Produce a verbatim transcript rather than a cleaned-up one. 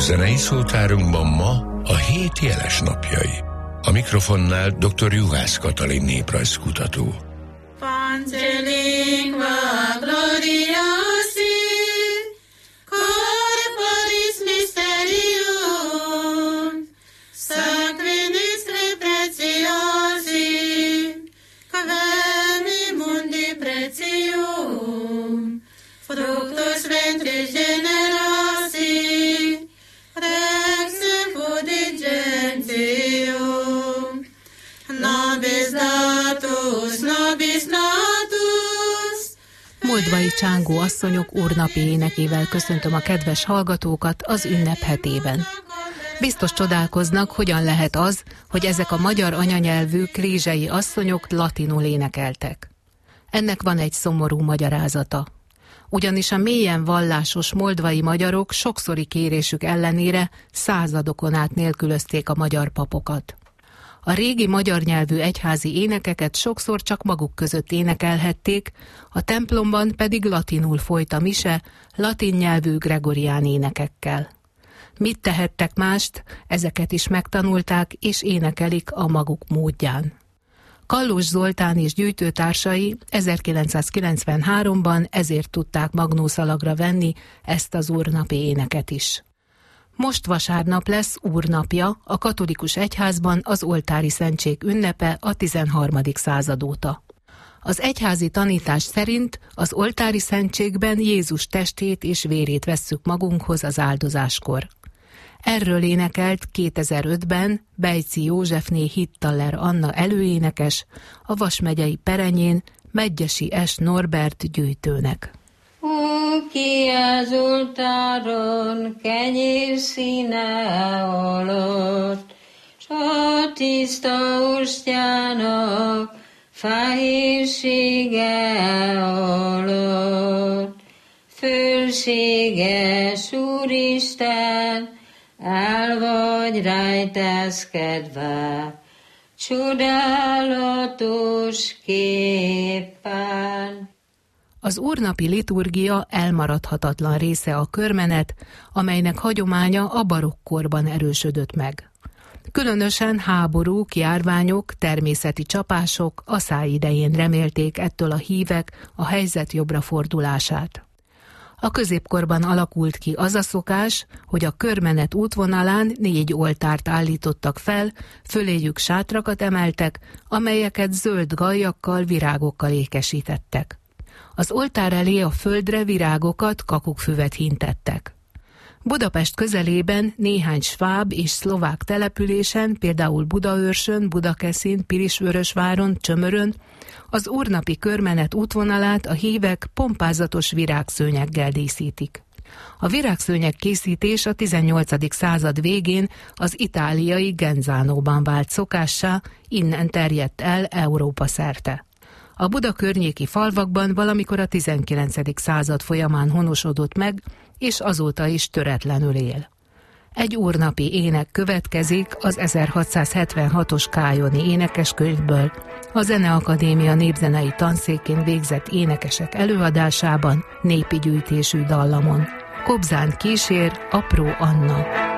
Zenei szótárunkban ma a hét jeles napjai. A mikrofonnál dr. Juhász Katalin néprajzkutató. Moldvai Csángó asszonyok úrnapi énekével köszöntöm a kedves hallgatókat az ünnep hetében. Biztos csodálkoznak, hogyan lehet az, hogy ezek a magyar anyanyelvű krízsei asszonyok latinul énekeltek. Ennek van egy szomorú magyarázata. Ugyanis a mélyen vallásos moldvai magyarok sokszori kérésük ellenére századokon át nélkülözték a magyar papokat. A régi magyar nyelvű egyházi énekeket sokszor csak maguk között énekelhették, a templomban pedig latinul folyt a mise, latin nyelvű gregorián énekekkel. Mit tehettek mást, ezeket is megtanulták és énekelik a maguk módján. Kallós Zoltán és gyűjtőtársai ezerkilencszázkilencvenháromban ezért tudták magnószalagra venni ezt az úrnapi éneket is. Most vasárnap lesz úrnapja, a katolikus egyházban az oltári szentség ünnepe a tizenharmadik század óta. Az egyházi tanítás szerint az oltári szentségben Jézus testét és vérét vesszük magunkhoz az áldozáskor. Erről énekelt kétezer-ötben Bejci Józsefné Hittaler Anna előénekes, a Vas megyei Perenyén Medgyesi S. Norbert gyűjtőnek. Ki az oltáron kenyér színe alatt, s a tiszta ostjának fehérsége alatt. Fölséges Úristen, el vagy rejtezkedve, csodálatos képpen. Az úrnapi liturgia elmaradhatatlan része a körmenet, amelynek hagyománya a barokkkorban erősödött meg. Különösen háborúk, járványok, természeti csapások a száj idején remélték ettől a hívek a helyzet jobbra fordulását. A középkorban alakult ki az a szokás, hogy a körmenet útvonalán négy oltárt állítottak fel, föléjük sátrakat emeltek, amelyeket zöld galjakkal, virágokkal ékesítettek. Az oltár elé a földre virágokat, kakukkfüvet hintettek. Budapest közelében néhány sváb és szlovák településen, például Budaörsön, Budakeszin, Pilisvörösváron, Csömörön, az úrnapi körmenet útvonalát a hívek pompázatos virágszőnyeggel díszítik. A virágszőnyeg készítés a tizennyolcadik század végén az itáliai Genzánóban vált szokássá, innen terjedt el Európa szerte. A Buda környéki falvakban valamikor a tizenkilencedik század folyamán honosodott meg, és azóta is töretlenül él. Egy úrnapi ének következik az ezerhatszázhetvenhatos kályoni énekeskönyvből, a Zeneakadémia népzenei tanszékén végzett énekesek előadásában népi gyűjtésű dallamon. Kobzán kísér Apró Anna.